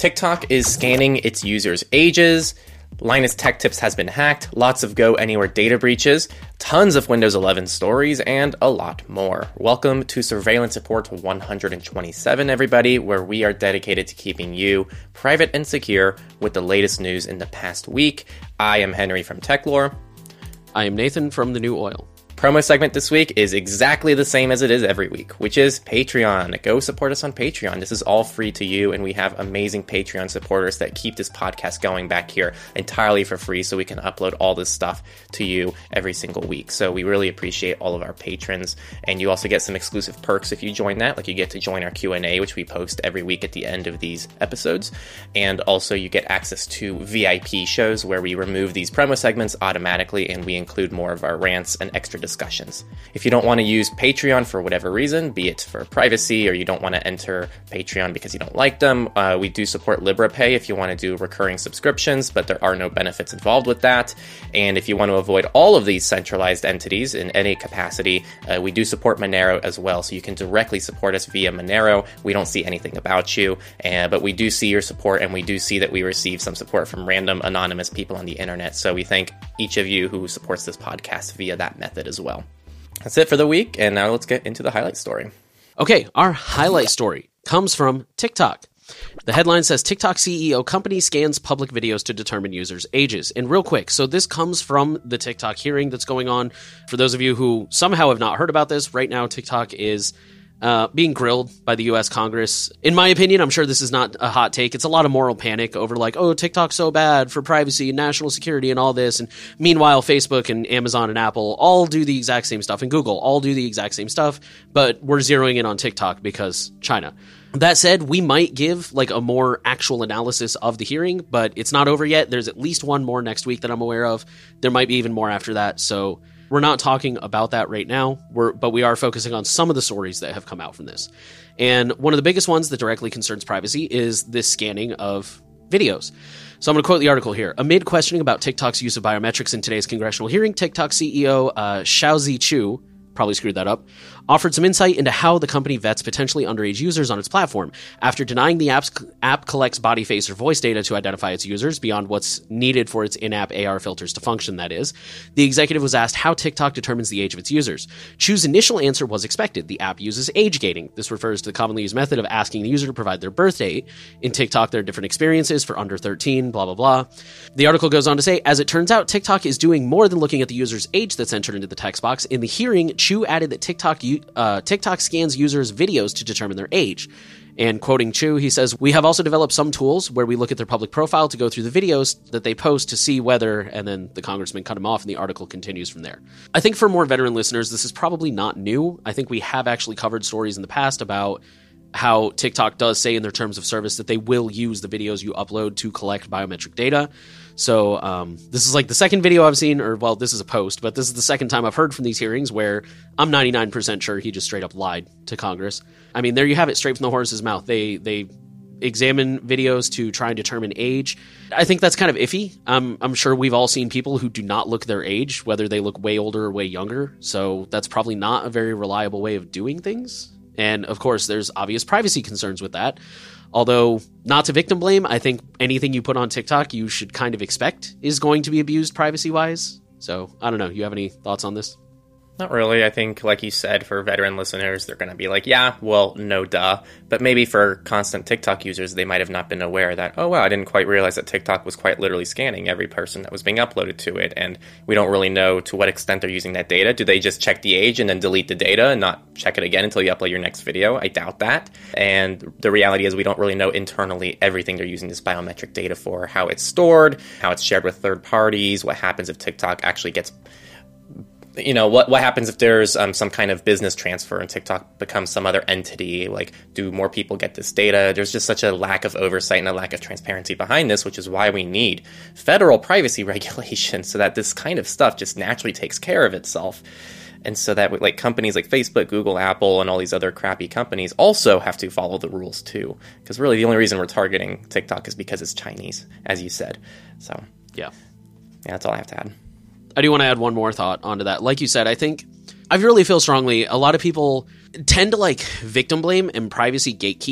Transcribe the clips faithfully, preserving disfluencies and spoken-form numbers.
TikTok is scanning its users' ages. Linus Tech Tips has been hacked. Lots of Go Anywhere data breaches. Tons of Windows eleven stories, and a lot more. Welcome to Surveillance Report one hundred twenty-seven, everybody, where we are dedicated to keeping you private and secure with the latest news in the past week. I am Henry from TechLore. I am Nathan from The New Oil. Promo segment this week is exactly the same as it is every week, which is Patreon. Go support us on Patreon. This is all free to you, and we have amazing Patreon supporters that keep this podcast going back here entirely for free so we can upload all this stuff to you every single week. So we really appreciate all of our patrons, and you also get some exclusive perks if you join that, like you get to join our Q and A, which we post every week at the end of these episodes, and also you get access to V I P shows where we remove these promo segments automatically, and we include more of our rants and extra discussions. discussions. If you don't want to use Patreon for whatever reason, be it for privacy or you don't want to enter Patreon because you don't like them, uh, we do support LibraPay if you want to do recurring subscriptions, but there are no benefits involved with that. And if you want to avoid all of these centralized entities in any capacity, uh, we do support Monero as well, so you can directly support us via Monero. We don't see anything about you, uh, but we do see your support, and we do see that we receive some support from random anonymous people on the internet. So we thank each of you who supports this podcast via that method as well. That's it for the week, and now let's get into the highlight story. Okay, our highlight story comes from TikTok. The headline says, TikTok C E O company scans public videos to determine users' ages. And real quick, so this comes from the TikTok hearing that's going on. For those of you who somehow have not heard about this, right now TikTok is Uh, being grilled by the U S Congress. In my opinion, I'm sure this is not a hot take. It's a lot of moral panic over like, oh, TikTok's so bad for privacy and national security and all this. And meanwhile, Facebook and Amazon and Apple all do the exact same stuff, and Google all do the exact same stuff, but we're zeroing in on TikTok because China. That said, we might give like a more actual analysis of the hearing, but it's not over yet. There's at least one more next week that I'm aware of. There might be even more after that. So we're not talking about that right now, we're, but we are focusing on some of the stories that have come out from this. And one of the biggest ones that directly concerns privacy is this scanning of videos. So I'm going to quote the article here. Amid questioning about TikTok's use of biometrics in today's congressional hearing, TikTok C E O uh, Xiaozi Chu, probably screwed that up, offered some insight into how the company vets potentially underage users on its platform. After denying the app's, app collects body, face, or voice data to identify its users beyond what's needed for its in-app A R filters to function, that is, the executive was asked how TikTok determines the age of its users. Chu's initial answer was expected. The app uses age gating. This refers to the commonly used method of asking the user to provide their birth date. In TikTok, there are different experiences for under thirteen, blah, blah, blah. The article goes on to say, as it turns out, TikTok is doing more than looking at the user's age that's entered into the text box. In the hearing, Chu added that TikTok uh, TikTok scans users' videos to determine their age. And quoting Chu, he says, we have also developed some tools where we look at their public profile to go through the videos that they post to see whether, and then the congressman cut him off and the article continues from there. I think for more veteran listeners, this is probably not new. I think we have actually covered stories in the past about how TikTok does say in their terms of service that they will use the videos you upload to collect biometric data. So um, this is like the second video I've seen, or well, this is a post, but this is the second time I've heard from these hearings where I'm ninety-nine percent sure he just straight up lied to Congress. I mean, there you have it, straight from the horse's mouth. They they examine videos to try and determine age. I think that's kind of iffy. Um, I'm sure we've all seen people who do not look their age, whether they look way older or way younger. So that's probably not a very reliable way of doing things. And of course, there's obvious privacy concerns with that. Although, not to victim blame, I think anything you put on TikTok you should kind of expect is going to be abused privacy-wise. So, I don't know. You have any thoughts on this? Not really. I think, like you said, for veteran listeners, they're going to be like, yeah, well, no duh. But maybe for constant TikTok users, they might have not been aware that, oh, wow, I didn't quite realize that TikTok was quite literally scanning every person that was being uploaded to it. And we don't really know to what extent they're using that data. Do they just check the age and then delete the data and not check it again until you upload your next video? I doubt that. And the reality is we don't really know internally everything they're using this biometric data for, how it's stored, how it's shared with third parties, what happens if TikTok actually gets... You know, what what happens if there's um, some kind of business transfer and TikTok becomes some other entity? Like, do more people get this data? There's just such a lack of oversight and a lack of transparency behind this, which is why we need federal privacy regulation so that this kind of stuff just naturally takes care of itself. And so that like companies like Facebook, Google, Apple, and all these other crappy companies also have to follow the rules too. Because really the only reason we're targeting TikTok is because it's Chinese, as you said. So, yeah. Yeah, that's all I have to add. I do want to add one more thought onto that. Like you said, I think I really feel strongly a lot of people tend to like victim blame and privacy gatekeep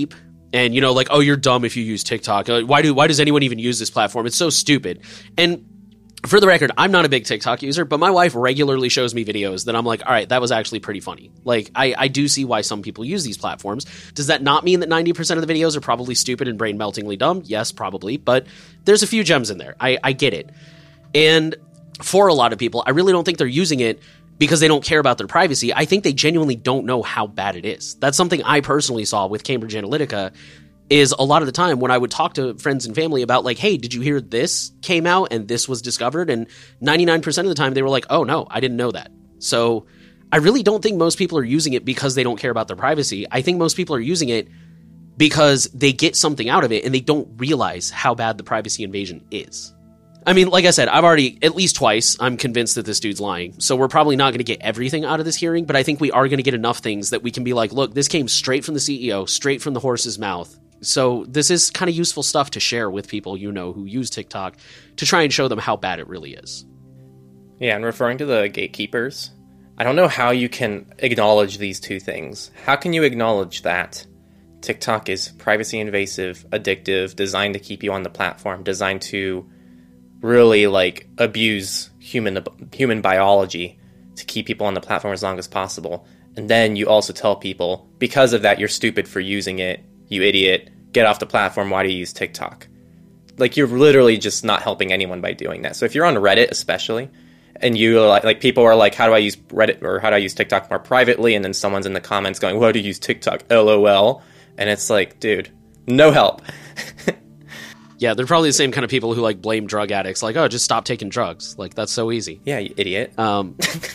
And, you know, like, oh, you're dumb if you use TikTok. Uh, why do why does anyone even use this platform? It's so stupid. And for the record, I'm not a big TikTok user, but my wife regularly shows me videos that I'm like, all right, that was actually pretty funny. Like, I, I do see why some people use these platforms. Does that not mean that ninety percent of the videos are probably stupid and brain-meltingly dumb? Yes, probably. But there's a few gems in there. I, I get it. And for a lot of people, I really don't think they're using it because they don't care about their privacy. I think they genuinely don't know how bad it is. That's something I personally saw with Cambridge Analytica, is a lot of the time when I would talk to friends and family about like, hey, did you hear this came out and this was discovered? And ninety-nine percent of the time they were like, oh no, I didn't know that. So I really don't think most people are using it because they don't care about their privacy. I think most people are using it because they get something out of it and they don't realize how bad the privacy invasion is. I mean, like I said, I've already, at least twice, I'm convinced that this dude's lying. So we're probably not going to get everything out of this hearing, but I think we are going to get enough things that we can be like, look, this came straight from the C E O, straight from the horse's mouth. So this is kind of useful stuff to share with people, you know, who use TikTok to try and show them how bad it really is. Yeah, and referring to the gatekeepers, I don't know how you can acknowledge these two things. How can you acknowledge that TikTok is privacy invasive, addictive, designed to keep you on the platform, designed to really like abuse human human biology to keep people on the platform as long as possible, and then you also tell people because of that you're stupid for using it, you idiot, get off the platform, why do you use TikTok? Like, you're literally just not helping anyone by doing that. So if you're on Reddit especially, and you like, like people are like, how do I use Reddit or how do I use TikTok more privately, and then someone's in the comments going, why do you use TikTok, lol, and it's like, dude, no help. Yeah, they're probably the same kind of people who like blame drug addicts, like, oh, just stop taking drugs. Like, that's so easy. Yeah, you idiot. Um,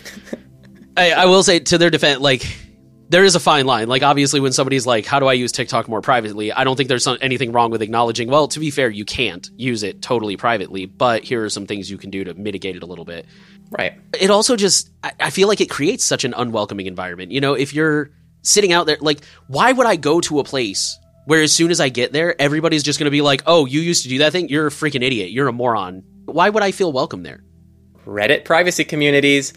I, I will say to their defense, like, there is a fine line. Like, obviously, when somebody's like, how do I use TikTok more privately? I don't think there's anything wrong with acknowledging, well, to be fair, you can't use it totally privately, but here are some things you can do to mitigate it a little bit. Right. It also just, I, I feel like it creates such an unwelcoming environment. You know, if you're sitting out there, like, why would I go to a place where as soon as I get there, everybody's just going to be like, oh, you used to do that thing? You're a freaking idiot. You're a moron. Why would I feel welcome there? Reddit privacy communities.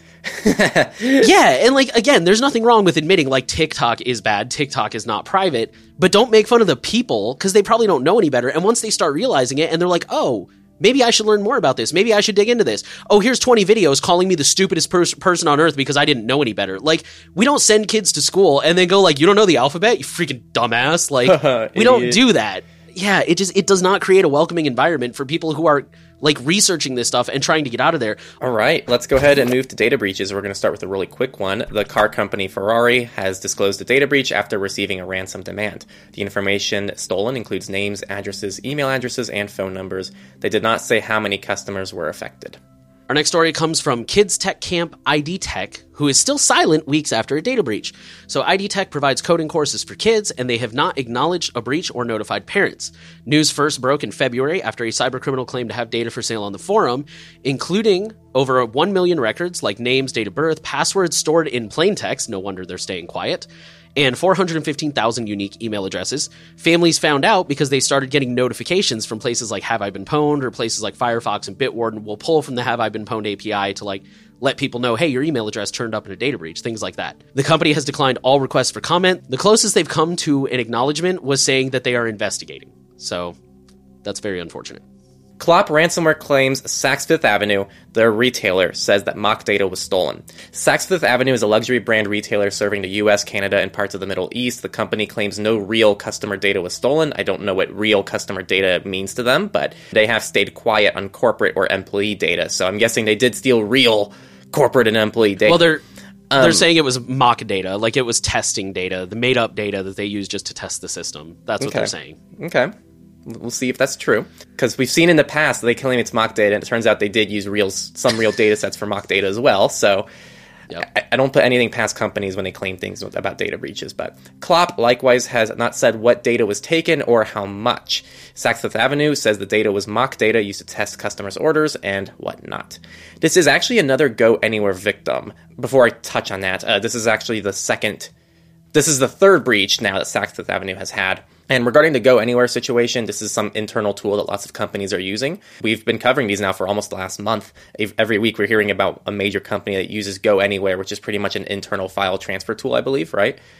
Yeah, and like, again, there's nothing wrong with admitting like TikTok is bad, TikTok is not private, but don't make fun of the people because they probably don't know any better. And once they start realizing it and they're like, oh, maybe I should learn more about this. Maybe I should dig into this. Oh, here's twenty videos calling me the stupidest pers- person on earth because I didn't know any better. Like, we don't send kids to school and then go like, you don't know the alphabet, you freaking dumbass. Like, we don't do that. Yeah, it just, it does not create a welcoming environment for people who are like researching this stuff and trying to get out of there. All right, let's go ahead and move to data breaches. We're going to start with a really quick one. The car company Ferrari has disclosed a data breach after receiving a ransom demand. The information stolen includes names, addresses, email addresses, and phone numbers. They did not say how many customers were affected. Our next story comes from Kids Tech Camp I D Tech, who is still silent weeks after a data breach. So I D Tech provides coding courses for kids, and they have not acknowledged a breach or notified parents. News first broke in February after a cybercriminal claimed to have data for sale on the forum, including over one million records like names, date of birth, passwords stored in plain text, no wonder they're staying quiet, and four hundred fifteen thousand unique email addresses. Families found out because they started getting notifications from places like Have I Been Pwned, or places like Firefox and Bitwarden will pull from the Have I Been Pwned A P I to like let people know, hey, your email address turned up in a data breach, things like that. The company has declined all requests for comment. The closest they've come to an acknowledgement was saying that they are investigating. So that's very unfortunate. Clop ransomware claims Saks Fifth Avenue, their retailer, says that mock data was stolen. Saks Fifth Avenue is a luxury brand retailer serving the U S, Canada, and parts of the Middle East. The company claims no real customer data was stolen. I don't know what real customer data means to them, but they have stayed quiet on corporate or employee data, so I'm guessing they did steal real corporate and employee data. Well, they're Um, they're saying it was mock data, like it was testing data, the made-up data that they use just to test the system. That's what Okay. they're saying. Okay. We'll see if that's true. Because we've seen in the past that they claim it's mock data, and it turns out they did use real some real data sets for mock data as well. So Yep. I, I don't put anything past companies when they claim things about data breaches. But Clop likewise has not said what data was taken or how much. Saks Fifth Avenue says the data was mock data used to test customers' orders and whatnot. This is actually another Go Anywhere victim. Before I touch on that, uh, this is actually the second... This is the third breach now that Saks Fifth Avenue has had. And regarding the Go Anywhere situation, this is some internal tool that lots of companies are using. We've been covering these now for almost the last month. Every week we're hearing about a major company that uses Go Anywhere, which is pretty much an internal file transfer tool, I believe, right?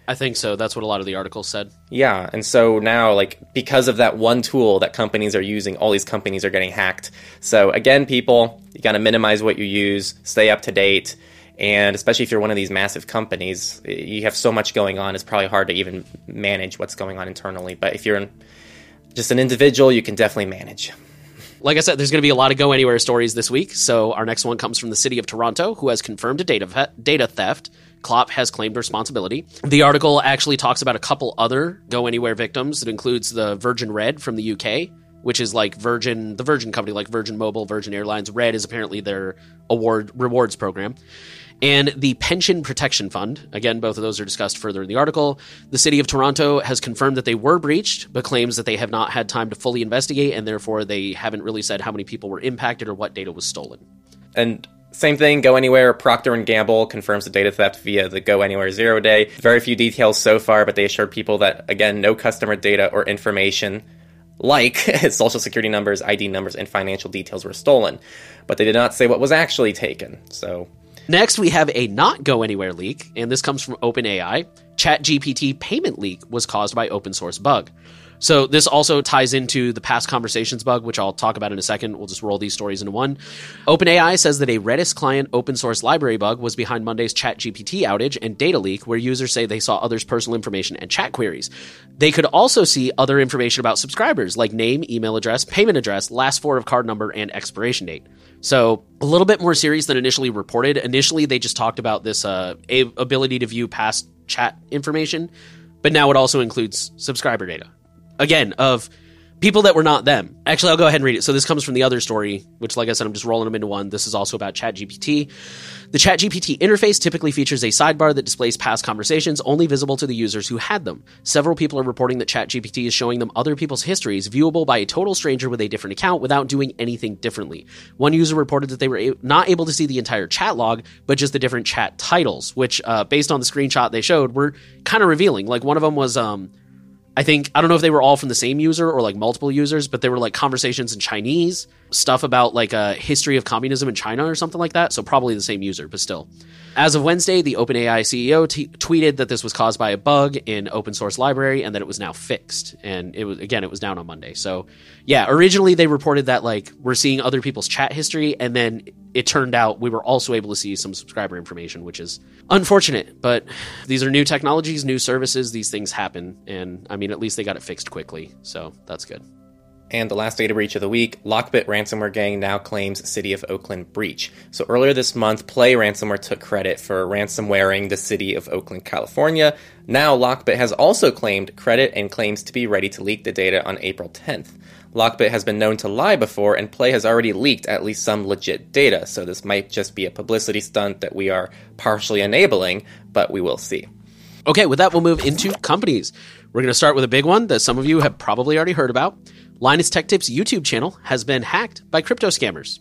I think so. That's what a lot of the articles said. Yeah, and so now, like, because of that one tool that companies are using, all these companies are getting hacked. So again, people, you got to minimize what you use, stay up to date, and especially if you're one of these massive companies, you have so much going on, it's probably hard to even manage what's going on internally. But if you're an, just an individual, you can definitely manage. Like I said, there's going to be a lot of Go Anywhere stories this week. So our next one comes from the city of Toronto, who has confirmed a data fe- data theft. Clop has claimed responsibility. The article actually talks about a couple other Go Anywhere victims. It includes the Virgin Red from the U K, which is like Virgin, the Virgin company, like Virgin Mobile, Virgin Airlines. Red is apparently their award rewards program. And the Pension Protection Fund. Again, both of those are discussed further in the article. The city of Toronto has confirmed that they were breached, but claims that they have not had time to fully investigate, and therefore they haven't really said how many people were impacted or what data was stolen. And same thing, Go Anywhere, Procter and Gamble confirms the data theft via the Go Anywhere Zero Day. Very few details so far, but they assured people that, again, no customer data or information like social security numbers, I D numbers, and financial details were stolen. But they did not say what was actually taken. So next, we have a not Go Anywhere leak, and this comes from OpenAI. ChatGPT payment leak was caused by open source bug. So this also ties into the past conversations bug, which I'll talk about in a second. We'll just roll these stories into one. OpenAI says that a Redis client open source library bug was behind Monday's ChatGPT outage and data leak, where users say they saw others' personal information and chat queries. They could also see other information about subscribers, like name, email address, payment address, last four of card number, and expiration date. So a little bit more serious than initially reported. Initially, they just talked about this uh, ability to view past chat information, but now it also includes subscriber data. Again, of people that were not them. Actually, I'll go ahead and read it. So this comes from the other story, which, like I said, I'm just rolling them into one. This is also about ChatGPT. The ChatGPT interface typically features a sidebar that displays past conversations only visible to the users who had them. Several people are reporting that ChatGPT is showing them other people's histories viewable by a total stranger with a different account without doing anything differently. One user reported that they were a- not able to see the entire chat log, but just the different chat titles, which, uh, based on the screenshot they showed, were kind of revealing. Like, one of them was... um. I think, I don't know if they were all from the same user or like multiple users, but they were like conversations in Chinese, stuff about like a history of communism in China or something like that. So probably the same user, but still. As of Wednesday, the OpenAI C E O t- tweeted that this was caused by a bug in open source library and that it was now fixed. And it was, again, it was down on Monday. So yeah, originally they reported that like we're seeing other people's chat history, and then it turned out we were also able to see some subscriber information, which is unfortunate, but these are new technologies, new services. These things happen. And I mean, at least they got it fixed quickly. So that's good. And the last data breach of the week, Lockbit ransomware gang now claims City of Oakland breach. So earlier this month, Play Ransomware took credit for ransomwaring the City of Oakland, California. Now Lockbit has also claimed credit and claims to be ready to leak the data on April tenth. Lockbit has been known to lie before, and Play has already leaked at least some legit data, so this might just be a publicity stunt that we are partially enabling, but we will see. Okay, with that, we'll move into companies. We're going to start with a big one that some of you have probably already heard about. Linus Tech Tips YouTube channel has been hacked by crypto scammers.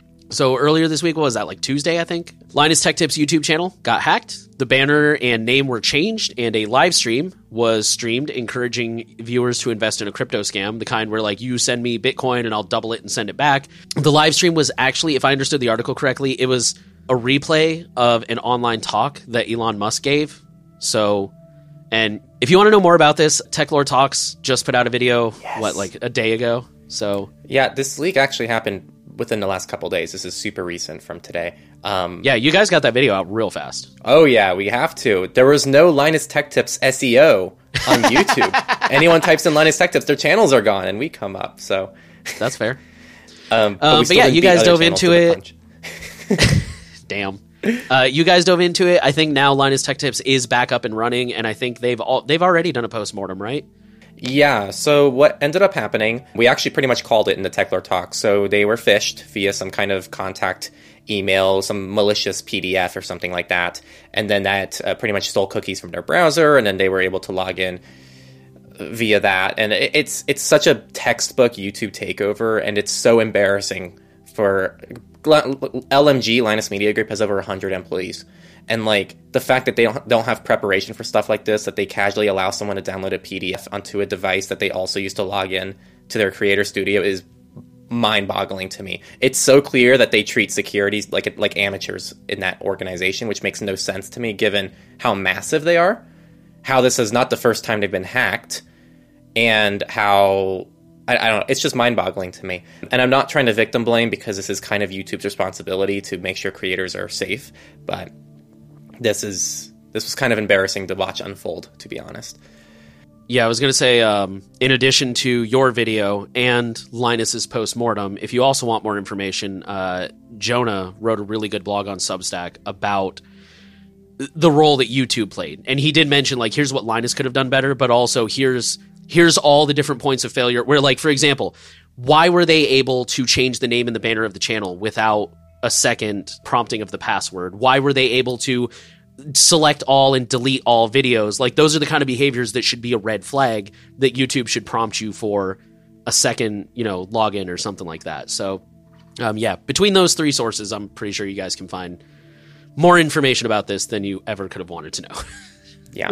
So earlier this week, what was that, like Tuesday, I think? Linus Tech Tips YouTube channel got hacked. The banner and name were changed, and a live stream was streamed encouraging viewers to invest in a crypto scam, the kind where, like, you send me Bitcoin and I'll double it and send it back. The live stream was actually, if I understood the article correctly, it was a replay of an online talk that Elon Musk gave. So... And if you want to know more about this, TechLore Talks just put out a video, yes. what, like a day ago? So yeah, this leak actually happened within the last couple days. This is super recent from today. Um, yeah, you guys got that video out real fast. Oh, yeah, we have to. There was no Linus Tech Tips S E O on YouTube. Anyone types in Linus Tech Tips, their channels are gone, and we come up. So that's fair. um, but, um, but yeah, you guys dove into it. Damn. Uh, you guys dove into it. I think now Linus Tech Tips is back up and running, and I think they've all, they've already done a postmortem, right? Yeah, so what ended up happening, we actually pretty much called it in the TechLore Talk. So they were phished via some kind of contact email, some malicious P D F or something like that, and then that uh, pretty much stole cookies from their browser, and then they were able to log in via that. And it's it's such a textbook YouTube takeover, and it's so embarrassing for... L M G, Linus Media Group, has over one hundred employees. And, like, the fact that they don't, don't have preparation for stuff like this, that they casually allow someone to download a P D F onto a device that they also use to log in to their creator studio is mind-boggling to me. It's so clear that they treat security like like amateurs in that organization, which makes no sense to me given how massive they are. how this is not the first time they've been hacked, and how, I, I don't know, it's just mind-boggling to me. And I'm not trying to victim blame, because this is kind of YouTube's responsibility to make sure creators are safe, but this is this was kind of embarrassing to watch unfold, to be honest. Yeah, I was going to say, um, in addition to your video and Linus's postmortem, if you also want more information, uh, Jonah wrote a really good blog on Substack about the role that YouTube played. And he did mention, like, here's what Linus could have done better, but also here's here's all the different points of failure where, like, for example, why were they able to change the name and the banner of the channel without a second prompting of the password? Why were they able to select all and delete all videos? Like, those are the kind of behaviors that should be a red flag that YouTube should prompt you for a second, you know, login or something like that. So, um, yeah, between those three sources, I'm pretty sure you guys can find more information about this than you ever could have wanted to know. Yeah.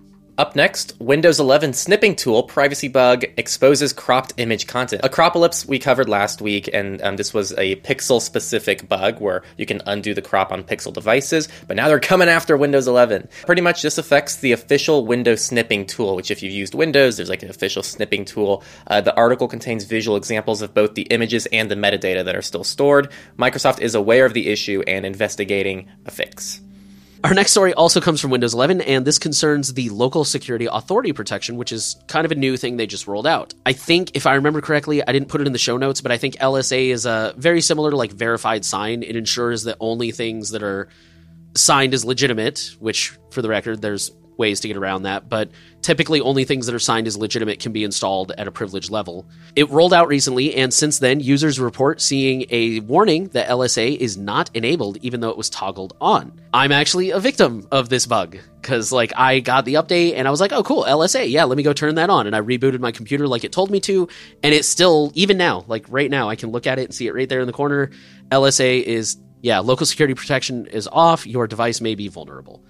Up next, Windows eleven snipping tool privacy bug exposes cropped image content. Acropolis we covered last week, and um, this was a Pixel-specific bug where you can undo the crop on Pixel devices, but now they're coming after Windows eleven. Pretty much this affects the official Windows snipping tool, which if you've used Windows, there's like an official snipping tool. Uh, the article contains visual examples of both the images and the metadata that are still stored. Microsoft is aware of the issue and investigating a fix. Our next story also comes from Windows eleven, and this concerns the Local Security Authority protection, which is kind of a new thing they just rolled out. I think, if I remember correctly, I didn't put it in the show notes, but I think L S A is a very similar to like verified sign. It ensures that only things that are signed as legitimate, which for the record, there's ways to get around that, but typically only things that are signed as legitimate can be installed at a privileged level. It rolled out recently, and since then, users report seeing a warning that L S A is not enabled, even though it was toggled on. I'm actually a victim of this bug, because like I got the update and I was like, oh cool, L S A, yeah, let me go turn that on. And I rebooted my computer like it told me to, and it's still, even now, like right now, I can look at it and see it right there in the corner. L S A is, yeah, local security protection is off, your device may be vulnerable.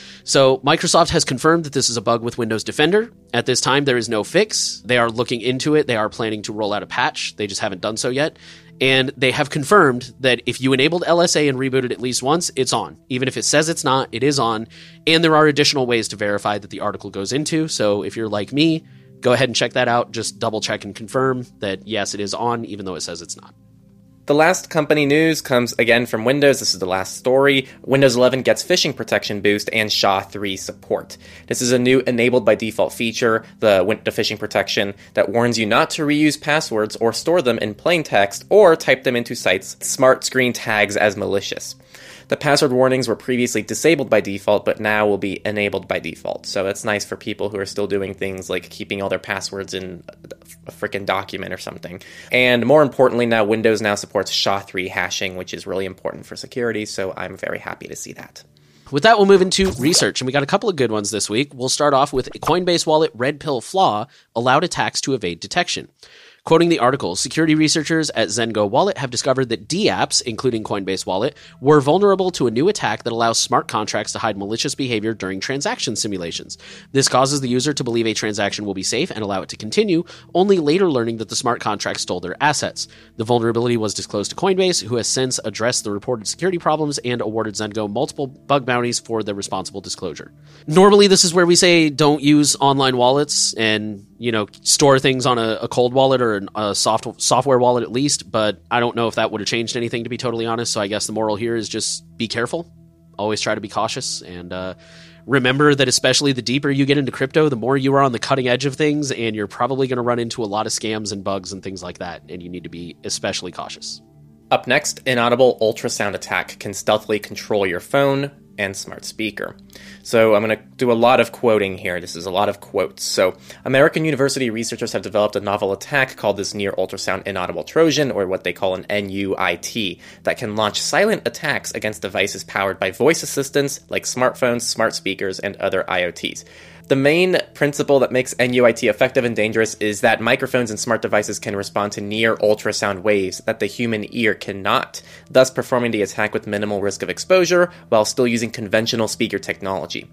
So Microsoft has confirmed that this is a bug with Windows Defender. At this time, there is no fix. They are looking into it. They are planning to roll out a patch. They just haven't done so yet. And they have confirmed that if you enabled L S A and rebooted at least once, it's on. Even if it says it's not, it is on. And there are additional ways to verify that the article goes into. So if you're like me, go ahead and check that out. Just double check and confirm that, yes, it is on, even though it says it's not. The last company news comes again from Windows. This is the last story. Windows eleven gets phishing protection boost and S H A three support. This is a new enabled by default feature, the, the phishing protection, that warns you not to reuse passwords or store them in plain text or type them into sites Smart Screen tags as malicious. The password warnings were previously disabled by default, but now will be enabled by default. So it's nice for people who are still doing things like keeping all their passwords in a freaking document or something. And more importantly, now Windows now supports S H A three hashing, which is really important for security. So I'm very happy to see that. With that, we'll move into research, and we got a couple of good ones this week. We'll start off with a Coinbase wallet red pill flaw allowed attacks to evade detection. Quoting the article, security researchers at Zengo Wallet have discovered that dApps, including Coinbase Wallet, were vulnerable to a new attack that allows smart contracts to hide malicious behavior during transaction simulations. This causes the user to believe a transaction will be safe and allow it to continue, only later learning that the smart contract stole their assets. The vulnerability was disclosed to Coinbase, who has since addressed the reported security problems and awarded Zengo multiple bug bounties for their responsible disclosure. Normally, this is where we say don't use online wallets and, you know, store things on a, a cold wallet or a soft software wallet at least, but I don't know if that would have changed anything, to be totally honest. So I guess the moral here is just be careful. Always try to be cautious, and uh, remember that especially the deeper you get into crypto, the more you are on the cutting edge of things, and you're probably going to run into a lot of scams and bugs and things like that, and you need to be especially cautious. Up next, inaudible ultrasound attack can stealthily control your phone and smart speaker. So I'm going to do a lot of quoting here. This is a lot of quotes. So American university researchers have developed a novel attack called this near ultrasound inaudible Trojan, or what they call an N U I T, that can launch silent attacks against devices powered by voice assistants like smartphones, smart speakers, and other I O Ts. The main principle that makes N U I T effective and dangerous is that microphones and smart devices can respond to near ultrasound waves that the human ear cannot, thus performing the attack with minimal risk of exposure while still using conventional speaker technology.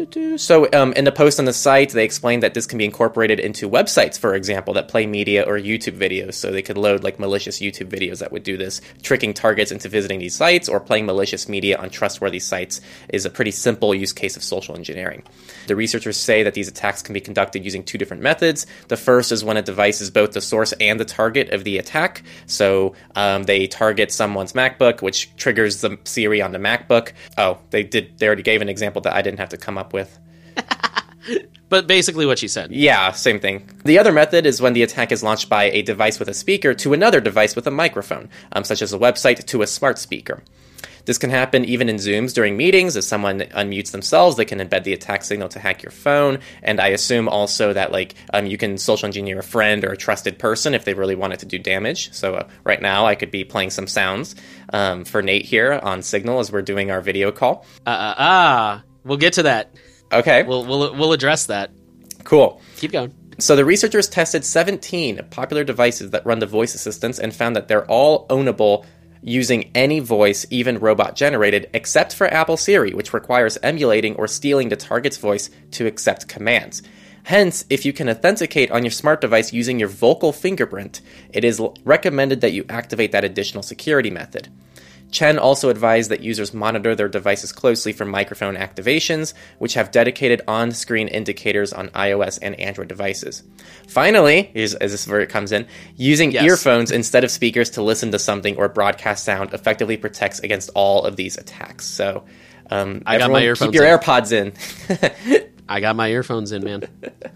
So um, in the post on the site, they explained that this can be incorporated into websites, for example, that play media or YouTube videos. So they could load like malicious YouTube videos that would do this, tricking targets into visiting these sites or playing malicious media on trustworthy sites is a pretty simple use case of social engineering. The researchers say that these attacks can be conducted using two different methods. The first is when a device is both the source and the target of the attack. So um, they target someone's MacBook, which triggers the Siri on the MacBook. Oh, they did. They already gave an example that I didn't have to come up with. But basically what she said. Yeah, same thing. The other method is when the attack is launched by a device with a speaker to another device with a microphone, um, such as a website to a smart speaker. This can happen even in Zooms during meetings. If someone unmutes themselves, they can embed the attack signal to hack your phone. And I assume also that like um, you can social engineer a friend or a trusted person if they really wanted to do damage. So uh, right now I could be playing some sounds um, for Nate here on Signal as we're doing our video call. Uh, uh, ah, we'll get to that. Okay. We'll, we'll, we'll address that. Cool. Keep going. So the researchers tested seventeen popular devices that run the voice assistants and found that they're all ownable using any voice, even robot-generated, except for Apple Siri, which requires emulating or stealing the target's voice to accept commands. Hence, if you can authenticate on your smart device using your vocal fingerprint, it is recommended that you activate that additional security method. Chen also advised that users monitor their devices closely for microphone activations, which have dedicated on-screen indicators on iOS and Android devices. Finally, here's, as this is where it comes in, using yes. earphones instead of speakers to listen to something or broadcast sound effectively protects against all of these attacks. So, um, I got my earphones keep your in. AirPods in. I got my earphones in, man.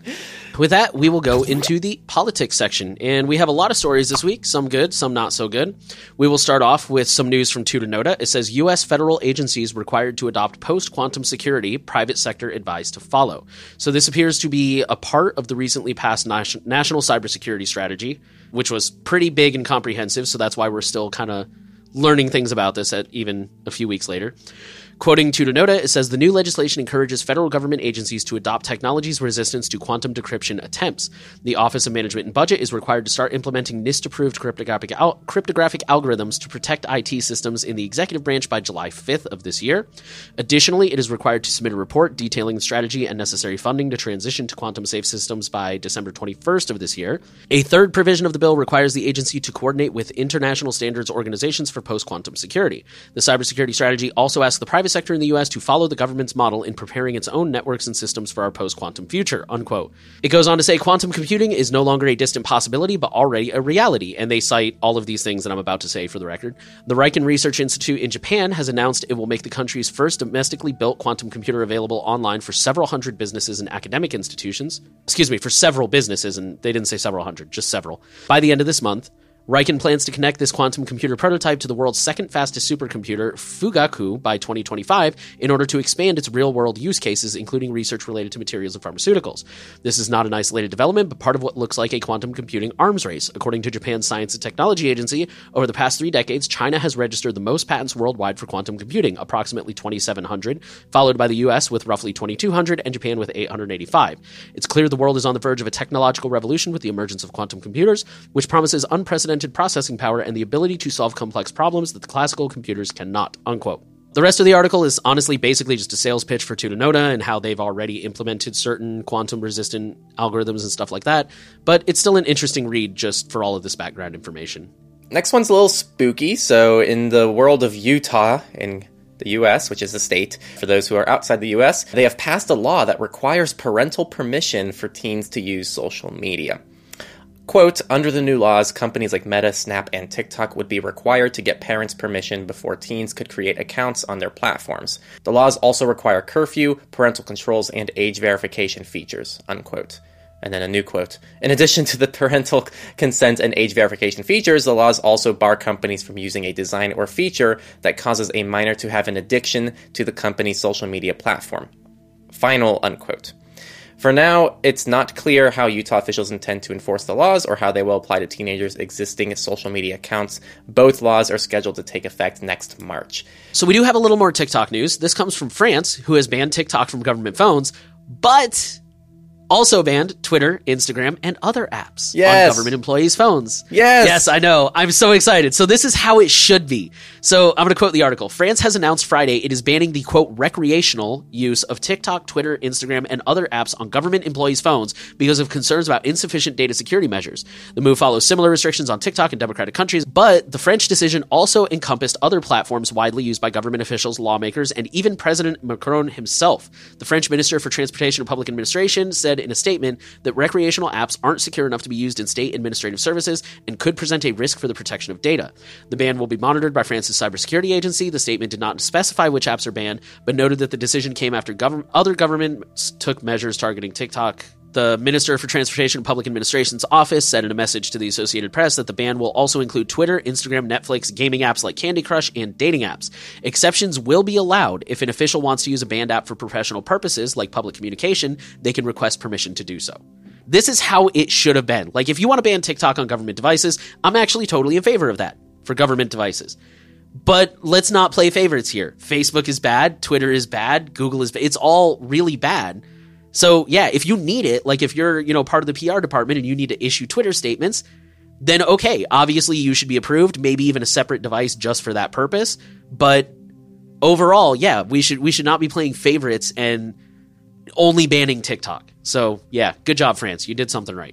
With that, we will go into the politics section, and we have a lot of stories this week, some good, some not so good. We will start off with some news from Tutanota. It says U S federal agencies required to adopt post-quantum security, private sector advised to follow. So this appears to be a part of the recently passed nas- national cybersecurity strategy, which was pretty big and comprehensive, so that's why we're still kind of learning things about this at even a few weeks later. Quoting Tutanota, it says the new legislation encourages federal government agencies to adopt technologies resistant to quantum decryption attempts. The Office of Management and Budget is required to start implementing NIST-approved cryptographic, al- cryptographic algorithms to protect I T systems in the executive branch by July fifth of this year. Additionally, it is required to submit a report detailing the strategy and necessary funding to transition to quantum-safe systems by December twenty-first of this year. A third provision of the bill requires the agency to coordinate with international standards organizations for post-quantum security. The cybersecurity strategy also asks the private sector in the U S to follow the government's model in preparing its own networks and systems for our post-quantum future, unquote. It goes on to say quantum computing is no longer a distant possibility, but already a reality, and they cite all of these things that I'm about to say for the record. The Riken Research Institute in Japan has announced it will make the country's first domestically built quantum computer available online for several hundred businesses and academic institutions. Excuse me, for several businesses, and they didn't say several hundred, just several. By the end of this month, Riken plans to connect this quantum computer prototype to the world's second fastest supercomputer, Fugaku, by twenty twenty-five in order to expand its real-world use cases, including research related to materials and pharmaceuticals. This is not an isolated development, but part of what looks like a quantum computing arms race. According to Japan's Science and Technology Agency, over the past three decades, China has registered the most patents worldwide for quantum computing, approximately twenty-seven hundred, followed by the U S with roughly twenty-two hundred and Japan with eight hundred eighty-five. It's clear the world is on the verge of a technological revolution with the emergence of quantum computers, which promises unprecedented processing power and the ability to solve complex problems that the classical computers cannot, unquote. The rest of the article is honestly basically just a sales pitch for Tutanota and how they've already implemented certain quantum-resistant algorithms and stuff like that, but it's still an interesting read just for all of this background information. Next one's a little spooky. So in the world of Utah, in the U S, which is a state, for those who are outside the U S, they have passed a law that requires parental permission for teens to use social media. Quote, under the new laws, companies like Meta, Snap, and TikTok would be required to get parents' permission before teens could create accounts on their platforms. The laws also require curfew, parental controls, and age verification features, unquote. And then a new quote. In addition to the parental consent and age verification features, the laws also bar companies from using a design or feature that causes a minor to have an addiction to the company's social media platform. Final, unquote. For now, it's not clear how Utah officials intend to enforce the laws or how they will apply to teenagers' existing social media accounts. Both laws are scheduled to take effect next March. So we do have a little more TikTok news. This comes from France, who has banned TikTok from government phones, but Also banned Twitter, Instagram, and other apps yes. on government employees' phones. Yes. Yes, I know. I'm so excited. So this is how it should be. So I'm going to quote the article. France has announced Friday it is banning the, quote, recreational use of TikTok, Twitter, Instagram, and other apps on government employees' phones because of concerns about insufficient data security measures. The move follows similar restrictions on TikTok in democratic countries, but the French decision also encompassed other platforms widely used by government officials, lawmakers, and even President Macron himself. The French Minister for Transportation and Public Administration said in a statement that recreational apps aren't secure enough to be used in state administrative services and could present a risk for the protection of data. The ban will be monitored by France's cybersecurity agency. The statement did not specify which apps are banned, but noted that the decision came after gov- other governments took measures targeting TikTok. The Minister for Transportation and Public Administration's office said in a message to the Associated Press that the ban will also include Twitter, Instagram, Netflix, gaming apps like Candy Crush, and dating apps. Exceptions will be allowed. If an official wants to use a banned app for professional purposes, like public communication, they can request permission to do so. This is how it should have been. Like, if you want to ban TikTok on government devices, I'm actually totally in favor of that for government devices. But let's not play favorites here. Facebook is bad, Twitter is bad, Google is bad. It's all really bad. So yeah, if you need it, like if you're, you know, part of the P R department and you need to issue Twitter statements, then okay, obviously you should be approved, maybe even a separate device just for that purpose. But overall, yeah, we should we should not be playing favorites and only banning TikTok. So yeah, good job, France. You did something right.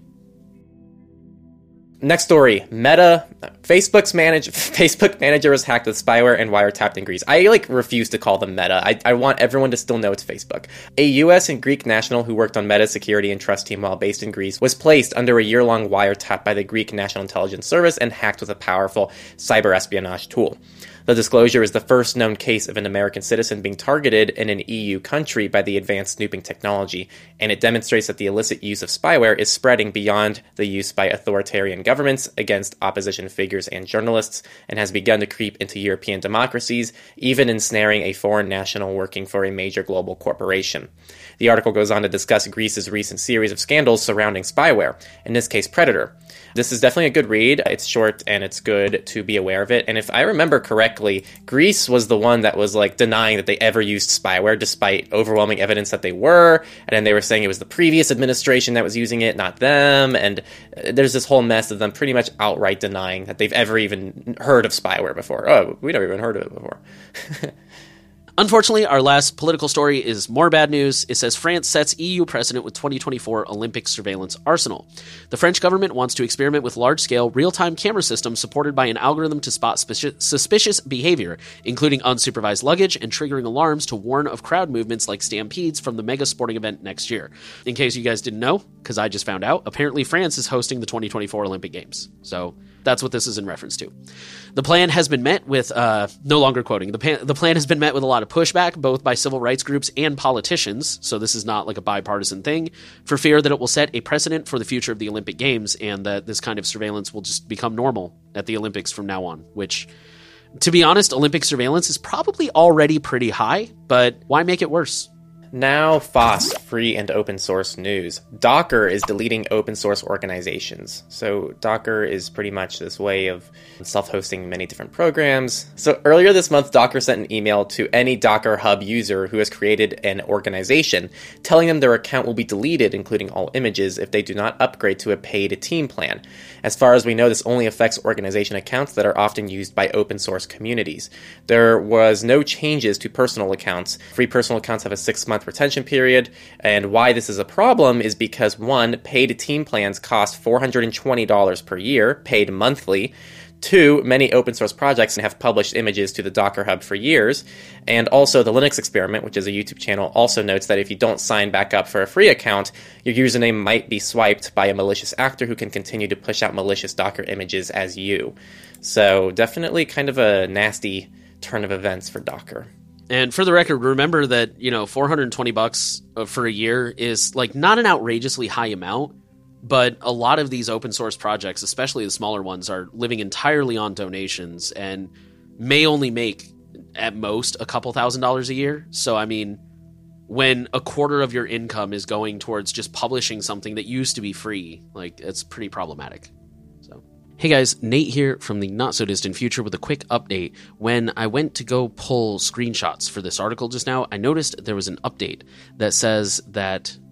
Next story, Meta, Facebook's manage, Facebook manager was hacked with spyware and wiretapped in Greece. I, like, refuse to call them Meta. I, I want everyone to still know it's Facebook. A U S and Greek national who worked on Meta's security and trust team while based in Greece was placed under a year-long wiretap by the Greek National Intelligence Service and hacked with a powerful cyber espionage tool. The disclosure is the first known case of an American citizen being targeted in an E U country by the advanced snooping technology, and it demonstrates that the illicit use of spyware is spreading beyond the use by authoritarian governments against opposition figures and journalists, and has begun to creep into European democracies, even ensnaring a foreign national working for a major global corporation. The article goes on to discuss Greece's recent series of scandals surrounding spyware, in this case Predator. This is definitely a good read. It's short and it's good to be aware of it. And if I remember correctly, Greece was the one that was like denying that they ever used spyware despite overwhelming evidence that they were. And then they were saying it was the previous administration that was using it, not them. And there's this whole mess of them pretty much outright denying that they've ever even heard of spyware before. Oh, we never even heard of it before. Unfortunately, our last political story is more bad news. It says France sets E U precedent with twenty twenty-four Olympic surveillance arsenal. The French government wants to experiment with large-scale, real-time camera systems supported by an algorithm to spot suspicious, suspicious behavior, including unsupervised luggage and triggering alarms to warn of crowd movements like stampedes from the mega sporting event next year. In case you guys didn't know, because I just found out, apparently France is hosting the twenty twenty-four Olympic Games. So that's what this is in reference to. The plan has been met with, uh, no longer quoting, the, pan- the plan has been met with a lot of pushback, both by civil rights groups and politicians, so this is not like a bipartisan thing, for fear that it will set a precedent for the future of the Olympic Games and that this kind of surveillance will just become normal at the Olympics from now on, which, to be honest, Olympic surveillance is probably already pretty high, but why make it worse? Now, F O S, free and open source news. Docker is deleting open source organizations. So Docker is pretty much this way of self-hosting many different programs. So earlier this month, Docker sent an email to any Docker Hub user who has created an organization, telling them their account will be deleted, including all images, if they do not upgrade to a paid team plan. As far as we know, this only affects organization accounts that are often used by open source communities. There was no changes to personal accounts. Free personal accounts have a six-month retention period, and why this is a problem is because, one, paid team plans cost four hundred twenty dollars per year, paid monthly. Two, many open source projects have published images to the Docker Hub for years. And also the Linux Experiment, which is a YouTube channel, also notes that if you don't sign back up for a free account, your username might be swiped by a malicious actor who can continue to push out malicious Docker images as you. So definitely kind of a nasty turn of events for Docker. And for the record, remember that, you know, four hundred twenty bucks for a year is like not an outrageously high amount, but a lot of these open source projects, especially the smaller ones, are living entirely on donations and may only make at most a couple thousand dollars a year. So, I mean, when a quarter of your income is going towards just publishing something that used to be free, like, it's pretty problematic. So, hey guys, Nate here from the not so distant future with a quick update. When I went to go pull screenshots for this article just now, I noticed there was an update that says that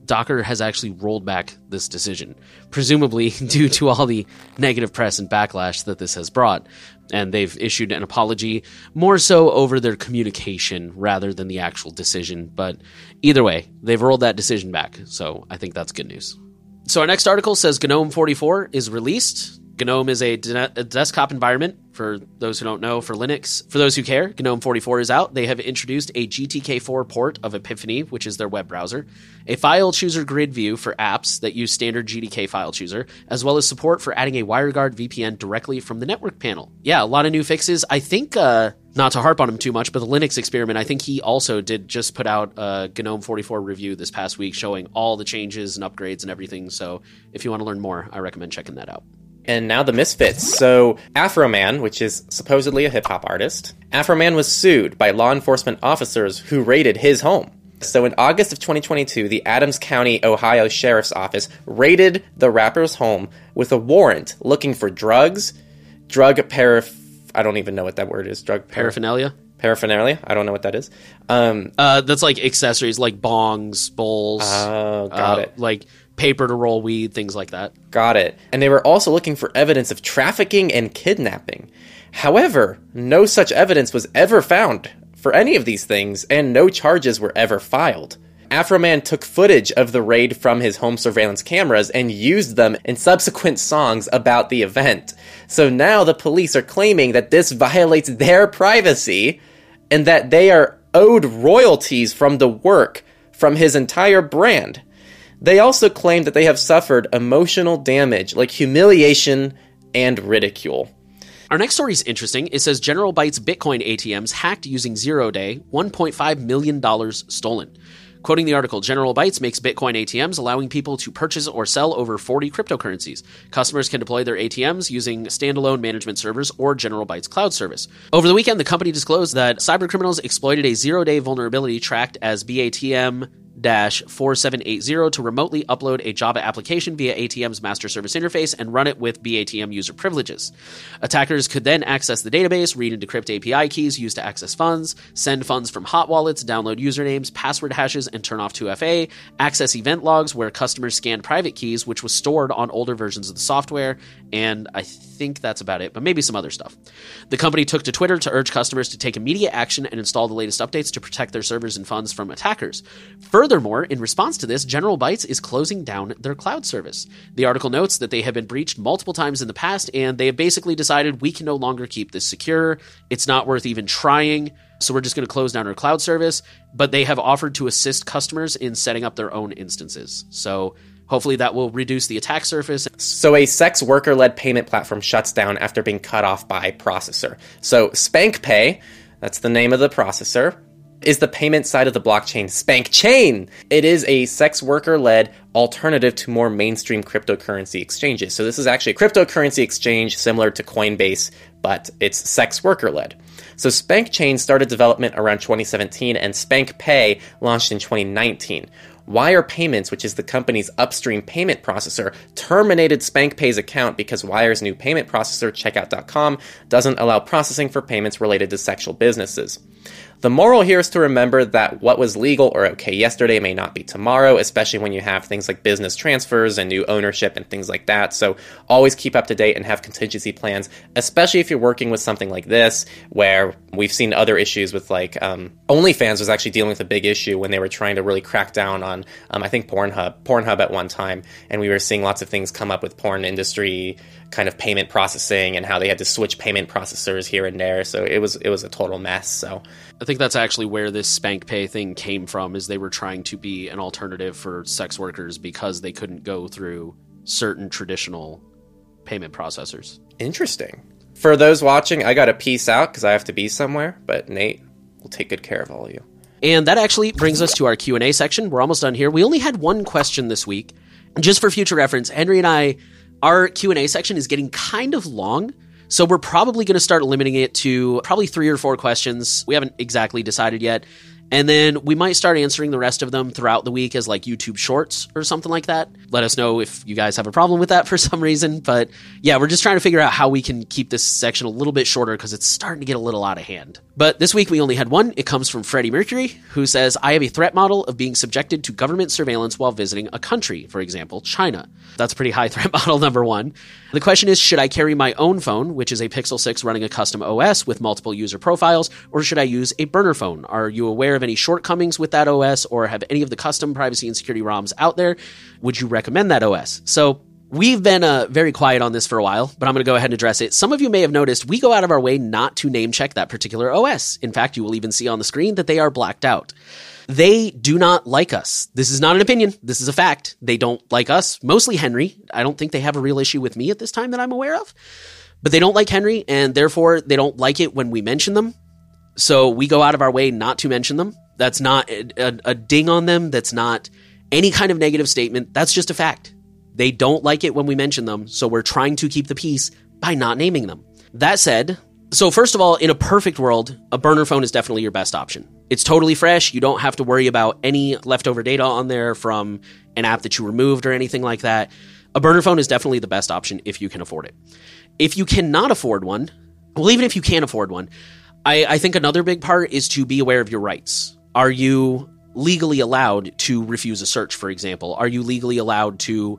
Docker has actually rolled back this decision, presumably due to all the negative press and backlash that this has brought. And they've issued an apology, more so over their communication rather than the actual decision. But either way, they've rolled that decision back. So I think that's good news. So our next article says GNOME forty-four is released. GNOME is a, de- a desktop environment, for those who don't know, for Linux. For those who care, GNOME forty-four is out. They have introduced a G T K four port of Epiphany, which is their web browser, a file chooser grid view for apps that use standard G T K file chooser, as well as support for adding a WireGuard V P N directly from the network panel. Yeah, a lot of new fixes. I think, uh, not to harp on him too much, but the Linux Experiment, I think he also did just put out a GNOME forty-four review this past week showing all the changes and upgrades and everything. So if you want to learn more, I recommend checking that out. And now the misfits. So Afroman, which is supposedly a hip-hop artist, Afroman was sued by law enforcement officers who raided his home. So in August of twenty twenty-two, the Adams County, Ohio Sheriff's Office raided the rapper's home with a warrant looking for drugs, drug paraph... I don't even know what that word is. Drug par- Paraphernalia? Paraphernalia? I don't know what that is. Um, uh, that's like accessories, like bongs, bowls. Oh, got uh, it. Like paper to roll weed, things like that. Got it. And they were also looking for evidence of trafficking and kidnapping. However, no such evidence was ever found for any of these things, and no charges were ever filed. Afroman took footage of the raid from his home surveillance cameras and used them in subsequent songs about the event. So now the police are claiming that this violates their privacy and that they are owed royalties from the work from his entire brand. They also claim that they have suffered emotional damage, like humiliation and ridicule. Our next story is interesting. It says General Bytes Bitcoin A T Ms hacked using zero-day, one point five million dollars stolen. Quoting the article, General Bytes makes Bitcoin A T Ms, allowing people to purchase or sell over forty cryptocurrencies. Customers can deploy their A T Ms using standalone management servers or General Bytes cloud service. Over the weekend, the company disclosed that cybercriminals exploited a zero-day vulnerability tracked as B A T M four seven eight zero to remotely upload a Java application via A T M's master service interface and run it with B A T M user privileges. Attackers could then access the database, read and decrypt A P I keys used to access funds, send funds from hot wallets, download usernames, password hashes, and turn off two F A, access event logs where customers scanned private keys, which was stored on older versions of the software, and I think that's about it, but maybe some other stuff. The company took to Twitter to urge customers to take immediate action and install the latest updates to protect their servers and funds from attackers. Furthermore, in response to this, General Bytes is closing down their cloud service. The article notes that they have been breached multiple times in the past, and they have basically decided we can no longer keep this secure. It's not worth even trying, so we're just going to close down our cloud service. But they have offered to assist customers in setting up their own instances. So hopefully that will reduce the attack surface. So a sex worker-led payment platform shuts down after being cut off by processor. So SpankPay, that's the name of the processor, is the payment side of the blockchain SpankChain. It is a sex worker-led alternative to more mainstream cryptocurrency exchanges. So this is actually a cryptocurrency exchange similar to Coinbase, but it's sex worker-led. So SpankChain started development around twenty seventeen, and SpankPay launched in twenty nineteen. Wire Payments, which is the company's upstream payment processor, terminated SpankPay's account because Wire's new payment processor, Checkout dot com, doesn't allow processing for payments related to sexual businesses. The moral here is to remember that what was legal or okay yesterday may not be tomorrow, especially when you have things like business transfers and new ownership and things like that. So always keep up to date and have contingency plans, especially if you're working with something like this, where we've seen other issues with like um, OnlyFans was actually dealing with a big issue when they were trying to really crack down on, um, I think, Pornhub, Pornhub at one time. And we were seeing lots of things come up with porn industry kind of payment processing and how they had to switch payment processors here and there. So it was it was a total mess. So I think that's actually where this SpankPay thing came from, is they were trying to be an alternative for sex workers because they couldn't go through certain traditional payment processors. Interesting. For those watching, I got to peace out because I have to be somewhere, but Nate will take good care of all of you. And that actually brings us to our Q and A section. We're almost done here. We only had one question this week. Just for future reference, Henry and I, our Q and A section is getting kind of long, so we're probably going to start limiting it to probably three or four questions. We haven't exactly decided yet. And then we might start answering the rest of them throughout the week as like YouTube Shorts or something like that. Let us know if you guys have a problem with that for some reason. But yeah, we're just trying to figure out how we can keep this section a little bit shorter because it's starting to get a little out of hand. But this week we only had one. It comes from Freddie Mercury, who says, I have a threat model of being subjected to government surveillance while visiting a country, for example, China. That's a pretty high threat model, number one. The question is, should I carry my own phone, which is a Pixel six running a custom O S with multiple user profiles, or should I use a burner phone? Are you aware of any shortcomings with that O S, or have any of the custom privacy and security ROMs out there? Would you recommend that O S? So we've been uh, very quiet on this for a while, but I'm going to go ahead and address it. Some of you may have noticed we go out of our way not to name check that particular O S. In fact, you will even see on the screen that they are blacked out. They do not like us. This is not an opinion. This is a fact. They don't like us. Mostly Henry. I don't think they have a real issue with me at this time that I'm aware of. But they don't like Henry, and therefore they don't like it when we mention them. So we go out of our way not to mention them. That's not a, a, a ding on them. That's not any kind of negative statement. That's just a fact. They don't like it when we mention them, so we're trying to keep the peace by not naming them. That said, so first of all, in a perfect world, a burner phone is definitely your best option. It's totally fresh. You don't have to worry about any leftover data on there from an app that you removed or anything like that. A burner phone is definitely the best option if you can afford it. If you cannot afford one, well, even if you can afford one, I, I think another big part is to be aware of your rights. Are you legally allowed to refuse a search, for example? Are you legally allowed to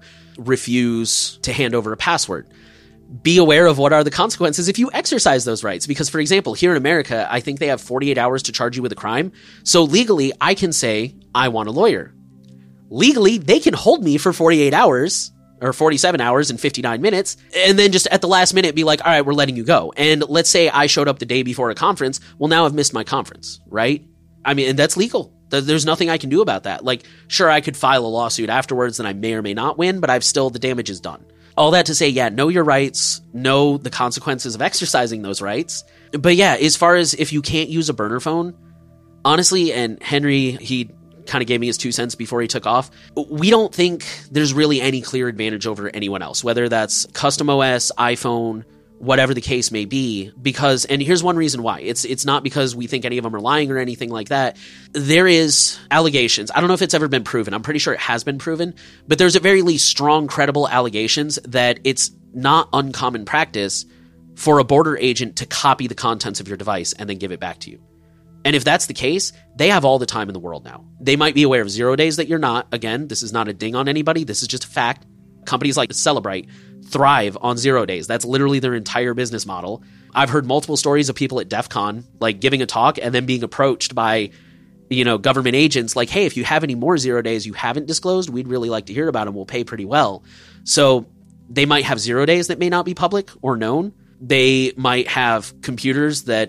refuse to hand over a password? Be aware of what are the consequences if you exercise those rights. Because, for example, here in America, I think they have forty-eight hours to charge you with a crime. So legally, I can say, I want a lawyer. Legally, they can hold me for forty-eight hours or forty-seven hours and fifty-nine minutes, and then just at the last minute be like, all right, we're letting you go. And let's say I showed up the day before a conference. Well, now I've missed my conference, right? I mean, and that's legal. There's nothing I can do about that. Like, sure, I could file a lawsuit afterwards and I may or may not win, but I've still, the damage is done. All that to say, yeah, know your rights, know the consequences of exercising those rights. But yeah, as far as if you can't use a burner phone, honestly, and Henry, he kind of gave me his two cents before he took off, we don't think there's really any clear advantage over anyone else, whether that's custom O S, iPhone, whatever the case may be, because, and here's one reason why. It's it's not because we think any of them are lying or anything like that. There is allegations. I don't know if it's ever been proven. I'm pretty sure it has been proven, but there's at very least strong, credible allegations that it's not uncommon practice for a border agent to copy the contents of your device and then give it back to you. And if that's the case, they have all the time in the world now. They might be aware of zero days that you're not. Again, this is not a ding on anybody. This is just a fact. Companies like Celebrite thrive on zero days. That's literally their entire business model. I've heard multiple stories of people at DEF CON, like giving a talk and then being approached by, you know, government agents like, hey, if you have any more zero days you haven't disclosed, we'd really like to hear about them. We'll pay pretty well. So they might have zero days that may not be public or known. They might have computers that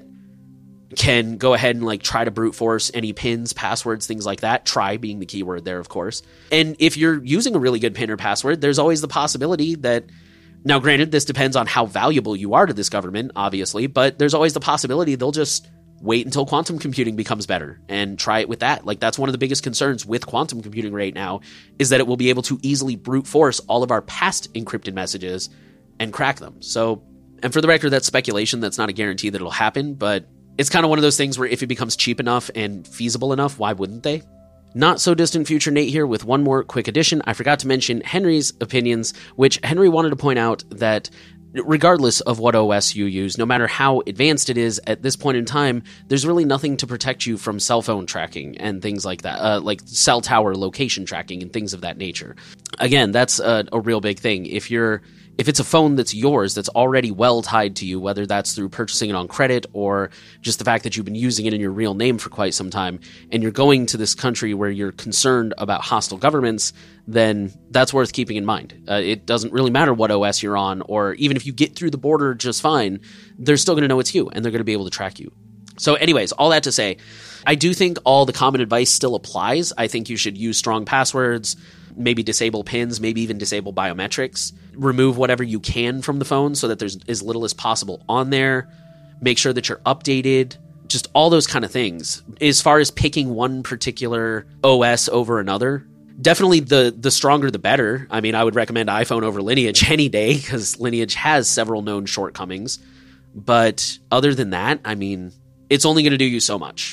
can go ahead and like try to brute force any pins, passwords, things like that. Try being the keyword there, of course. And if you're using a really good pin or password, there's always the possibility that, now granted, this depends on how valuable you are to this government, obviously, but there's always the possibility they'll just wait until quantum computing becomes better and try it with that. Like, that's one of the biggest concerns with quantum computing right now, is that it will be able to easily brute force all of our past encrypted messages and crack them. So, and for the record, that's speculation. That's not a guarantee that it'll happen, but it's kind of one of those things where if it becomes cheap enough and feasible enough, why wouldn't they? Not so distant future Nate here with one more quick addition. I forgot to mention Henry's opinions, which Henry wanted to point out that regardless of what O S you use, no matter how advanced it is at this point in time, there's really nothing to protect you from cell phone tracking and things like that, uh, like cell tower location tracking and things of that nature. Again, that's a, a real big thing. If you're If it's a phone that's yours, that's already well tied to you, whether that's through purchasing it on credit or just the fact that you've been using it in your real name for quite some time, and you're going to this country where you're concerned about hostile governments, then that's worth keeping in mind. Uh, it doesn't really matter what O S you're on, or even if you get through the border just fine, they're still going to know it's you, and they're going to be able to track you. So anyways, all that to say, I do think all the common advice still applies. I think you should use strong passwords, maybe disable pins, maybe even disable biometrics, remove whatever you can from the phone so that there's as little as possible on there, make sure that you're updated, just all those kind of things. As far as picking one particular O S over another, definitely the the stronger the better. I mean, I would recommend iPhone over Lineage any day because Lineage has several known shortcomings. But other than that, I mean, it's only going to do you so much.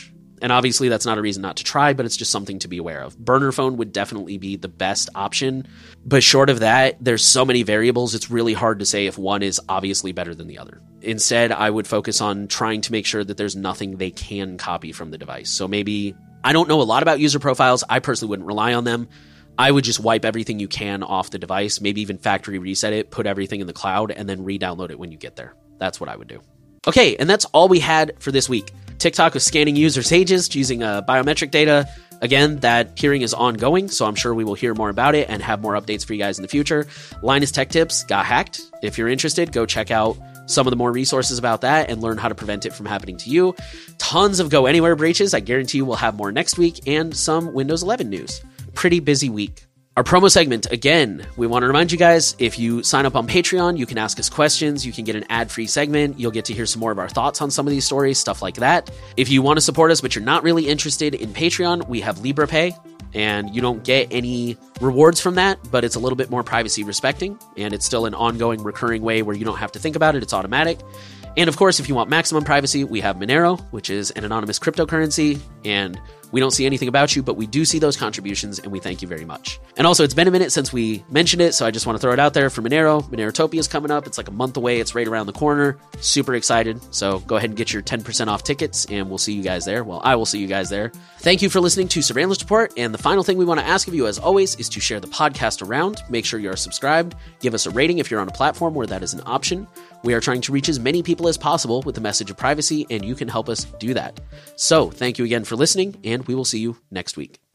And obviously that's not a reason not to try, but it's just something to be aware of. Burner phone would definitely be the best option. But short of that, there's so many variables, it's really hard to say if one is obviously better than the other. Instead, I would focus on trying to make sure that there's nothing they can copy from the device. So maybe, I don't know a lot about user profiles. I personally wouldn't rely on them. I would just wipe everything you can off the device, maybe even factory reset it, put everything in the cloud, and then re-download it when you get there. That's what I would do. Okay, and that's all we had for this week. TikTok was scanning users' ages using uh, biometric data. Again, that hearing is ongoing, so I'm sure we will hear more about it and have more updates for you guys in the future. Linus Tech Tips got hacked. If you're interested, go check out some of the more resources about that and learn how to prevent it from happening to you. Tons of Go Anywhere breaches. I guarantee you we'll have more next week, and some Windows eleven news. Pretty busy week. Our promo segment, again, we want to remind you guys, if you sign up on Patreon, you can ask us questions, you can get an ad-free segment, you'll get to hear some more of our thoughts on some of these stories, stuff like that. If you want to support us, but you're not really interested in Patreon, we have LibrePay, and you don't get any rewards from that, but it's a little bit more privacy respecting, and it's still an ongoing, recurring way where you don't have to think about it, it's automatic. And of course, if you want maximum privacy, we have Monero, which is an anonymous cryptocurrency, and we don't see anything about you, but we do see those contributions, and we thank you very much. And also, it's been a minute since we mentioned it, so I just want to throw it out there for Monero. Monerotopia is coming up. It's like a month away. It's right around the corner. Super excited. So go ahead and get your ten percent off tickets, and we'll see you guys there. Well, I will see you guys there. Thank you for listening to Surveillance Report, and the final thing we want to ask of you, as always, is to share the podcast around. Make sure you are subscribed. Give us a rating if you're on a platform where that is an option. We are trying to reach as many people as possible with the message of privacy, and you can help us do that. So thank you again for listening, and we will see you next week.